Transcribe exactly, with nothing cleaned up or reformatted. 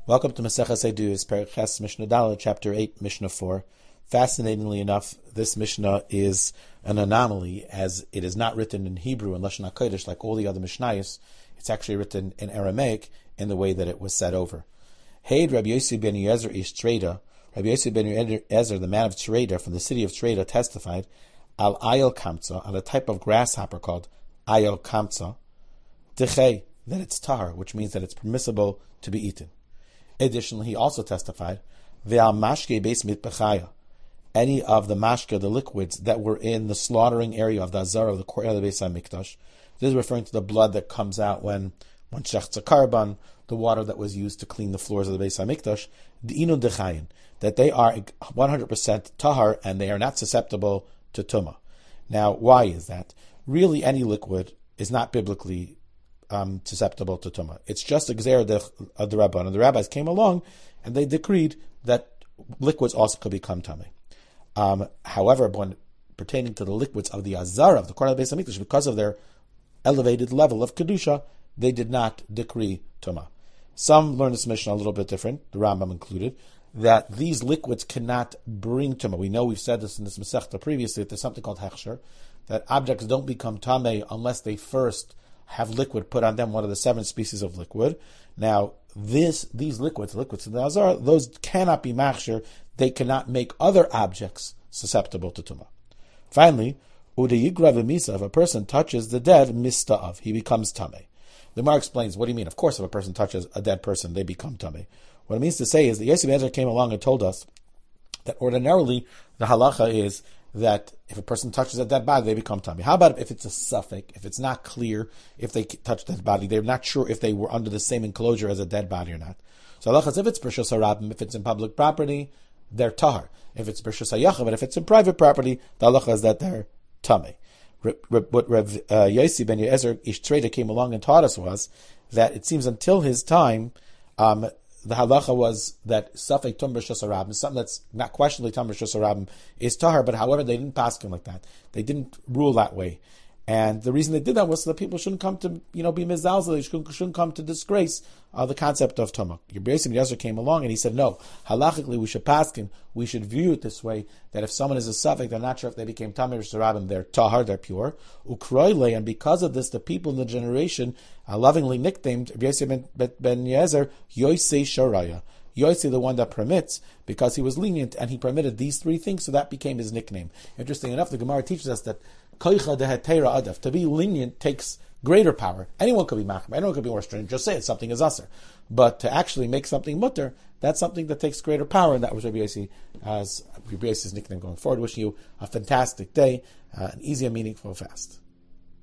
Welcome to Maseches Edus, Perek Ches, Mishnah Daled, Chapter eight, Mishnah four. Fascinatingly enough, this Mishnah is an anomaly, as it is not written in Hebrew and Lashon HaKodesh like all the other Mishnayos. It's actually written in Aramaic in the way that it was said over. Heid Rabbi Yossi ben Yezer ish Treda. Rabbi Yossi ben Yezer, the man of Treda, from the city of Treda, testified al ayel kamtza, on a type of grasshopper called ayel kamtza, dechei, that it's tahar, which means that it's permissible to be eaten. Additionally, he also testified, ve'al mashke beis mitbechaya, any of the mashke, the liquids that were in the slaughtering area of the azar of the courtyard of the Beis HaMikdash. This is referring to the blood that comes out when one shechts a karban, the water that was used to clean the floors of the Beis HaMikdash, de'inu dechayin, that they are one hundred percent tahar and they are not susceptible to tumah. Now, why is that? Really, any liquid is not biblically Um, susceptible to tumah. It's just a gzeir of the rabban, and the rabbis came along and they decreed that liquids also could become tamei. Um, however, when pertaining to the liquids of the azara of the court of the Beis HaMikdash, because of their elevated level of kedusha, they did not decree tumah. Some learn this Mishnah a little bit different, the Rambam included, that these liquids cannot bring tumah. We know we've said this in this Masechta previously, that there's something called hechsher, that objects don't become tamei unless they first have liquid put on them, one of the seven species of liquid. Now, this these liquids, liquids in the azar, those cannot be machshir. They cannot make other objects susceptible to tumah. Finally, udeyigra v'misa, if a person touches the dead, mista'av, he becomes tamei. The Gemara explains, what do you mean? Of course, if a person touches a dead person, they become tamei. What it means to say is that Yossi ben Yezer came along and told us that ordinarily the halacha is that if a person touches a dead body, they become tamei. How about if it's a suffix, if it's not clear, if they touch that body, they're not sure if they were under the same enclosure as a dead body or not. So halacha is, if it's B'rshus HaRabim, if it's in public property, they're tahar. If it's B'rshus HaYachid, but if it's in private property, the halacha is that they're tamei. What Rav uh, Yossi ben Yezer ish Treda came along and taught us was that it seems until his time, um, the halacha was that safek tum b'rshus harabim, something that's not questionably tum b'rshus harabim, is tahar, but however they didn't pass him like that. They didn't rule that way. And the reason they did that was so that people shouldn't come to, you know, be mizalzel, they shouldn't, shouldn't come to disgrace uh, the concept of tumah. Yossi ben Yezer came along and he said, no, halachically we should pass him, we should view it this way, that if someone is a safek, they're not sure if they became tam b'rshus harabim, they're tahar, they're pure. Ukroile, and because of this, the people in the generation uh, lovingly nicknamed Yossi ben, ben Yezer Yosei Sharaya. Yossi, the one that permits, because he was lenient and he permitted these three things, so that became his nickname. Interesting enough, the Gemara teaches us that koicha dehetera adaf, to be lenient takes greater power. Anyone could be machmir, anyone could be more stringent. Just say it, something is aser. But to actually make something mutter, that's something that takes greater power, and that was Rabbi Yossi as Rabbi Yossi's nickname going forward. Wishing you a fantastic day, uh, an easy and meaningful fast.